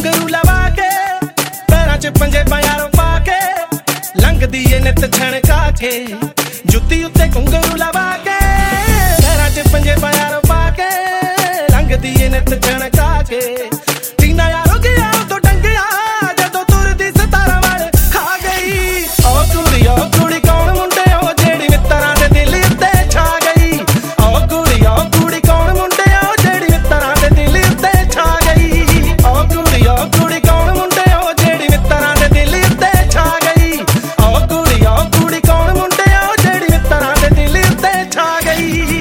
घुंघरू लवा के पैरां च पंजेबां यारों पा के लंघदी ए नित छणका के जुत्ती उत्ते घुंघरू लवा के पैरां च पंजेबां यारों पा के लंघदी ए नित छणका के टीना यारों गया तो डंगिया जदों तुरदी 17 वाले खा गई ओ कुड़ी कौन मुंडे ओ जेड़ी मित्तरां दे दिल उत्ते छा गई ओ कुड़ी कौन मुंडे ओ जेड़ी मित्तरां दे दिल उत्ते छा गई ओ कुड़ी कौन मुंडे ओ जेड़ी मित्तरां दे दिल उत्ते छा गई ओ कुड़ी कौन मुंडे ओ जेड़ी मित्तरां दे दिल उत्ते छा गई।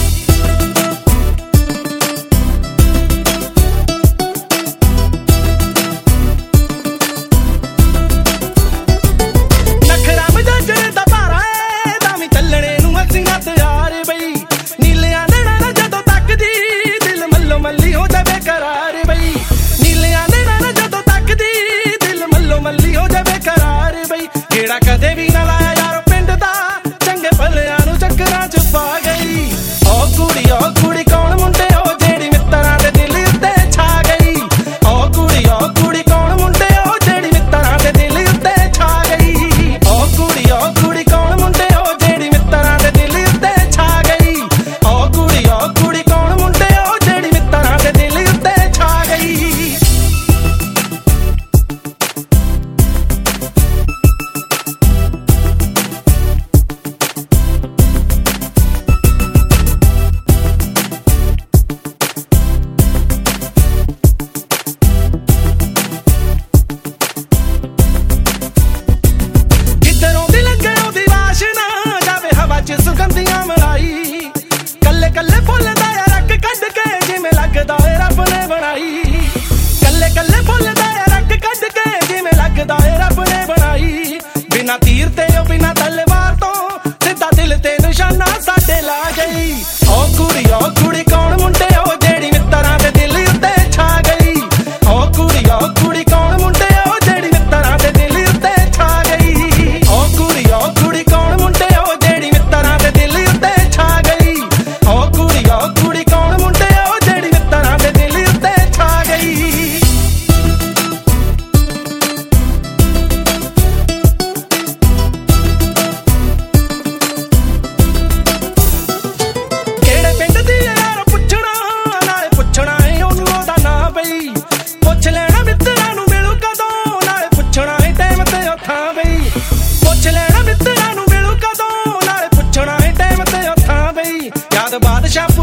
कदे भी ना लाया यारो पिंड दा चंगे भलियां नूं चक्करां च पा गई ओ कुड़ी कौन मुंडे ओ जेड़ी मित्तरां दे दिल उत्ते छा गई ओ कुड़ी कौन मुंडे ओ जेड़ी मित्तरां दे दिल उत्ते छा गई ओ कुड़ी कौन मुंडे ओ जेड़ी मित्तरां दे दिल उत्ते छा गई ओ कुड़ी कौन मुंडे ओ जेड़ी मित्तरां दे दिल उत्ते छा गई। सुगंधियां मलाई कल्ले कल्ले फुल दा रख कढ के जिवें लगदा ए रब ने बनाई कल्ले कल्ले फुल दा रख कढ के जिवें लगदा ए रब ने बनाई बिना तीर ते ओ बिना तलवार तो सिद्धा दिल ते निशाना साडे ला गई ओ कुड़ी कौन मुंडे ओ जेड़ी मित्तरां दे दिल उत्ते छा गई ओ कुड़ी कौन मुंडे ओ जेड़ी मित्तरां दे दिल उत्ते छा गई ओ कुड़ी कौन मुंडे ओ जेड़ी मित्तरां दे दिल उत्ते छा गई ओ कुड़ी कौन मुंडे ओ जेड़ी मित्तरां दे दिल उत्ते छा गई। ਕਿਹੜੇ ਪਿੰਡ ਦੀ ਯਾਰ ਪੁੱਛਣਾ ਨਾਲੇ ਪੁੱਛਣਾ ਏ ਉਹਨੂੰ ਉਹਦਾ ਨਾਂ ਬਈ ਪੁੱਛ ਲੈਣਾ ਮਿੱਤਰਾਂ ਨੂੰ ਮਿਲੂ ਕਦੋਂ ਨਾਲੇ ਪੁੱਛਣਾ ਏ ਟਾਈਮ ਤੇ ਉੱਥਾਂ ਬਈ ਪੁੱਛ ਲੈਣਾ ਮਿੱਤਰਾਂ ਨੂੰ ਮਿਲੂ ਕਦੋਂ ਨਾਲੇ ਪੁੱਛਣਾ ਏ ਟਾਈਮ ਤੇ ਉੱਥਾਂ ਬਈ ਯਾਦ ਬਾਦਸ਼ਾਹ